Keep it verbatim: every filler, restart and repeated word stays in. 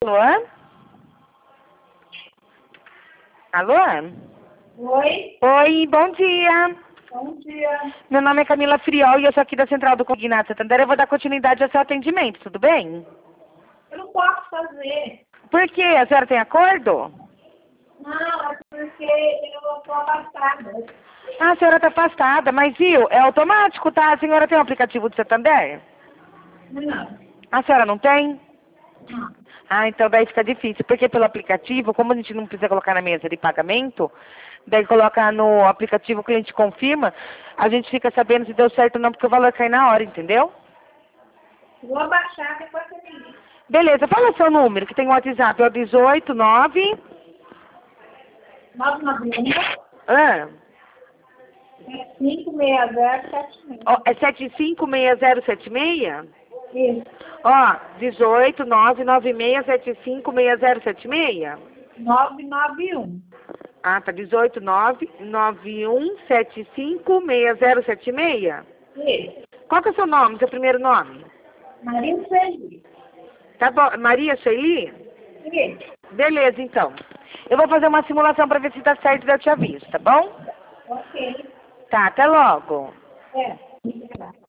Alô? Alô? Oi, Oi, bom dia. bom dia. Meu nome é Camila Friol e eu sou aqui da Central do Cognato Santander. Eu vou dar continuidade ao seu atendimento, tudo bem? Eu não posso fazer. Por quê? A senhora tem acordo? Não, é porque eu estou afastada. Ah, a senhora está afastada, mas viu, é automático, tá? A senhora tem o aplicativo do Santander? Não, A senhora não tem? não. Ah, então daí fica difícil, porque pelo aplicativo, como a gente não precisa colocar na mesa de pagamento, daí colocar no aplicativo, o cliente confirma, a gente fica sabendo se deu certo ou não, porque o valor cai na hora, entendeu? Vou abaixar, depois você me liga. Beleza, fala o seu número, que tem o WhatsApp, é o dezoito nove... nove nove um, Ah, sete cinco seis zero sete seis. ó, é sete cinco seis zero sete seis? Isso, Ó, dezoito nove nove seis sete cinco seis zero sete seis? nove nove um. Ah, tá, dezoito nove nove um sete cinco seis zero sete seis? Isso, Qual que é o seu nome, seu primeiro nome? Maria Feliz. Tá bom, Maria Sheili? Isso, Beleza, então. Eu vou fazer uma simulação para ver se tá certo e eu te aviso, tá bom? ok. Tá, até logo. É, obrigada.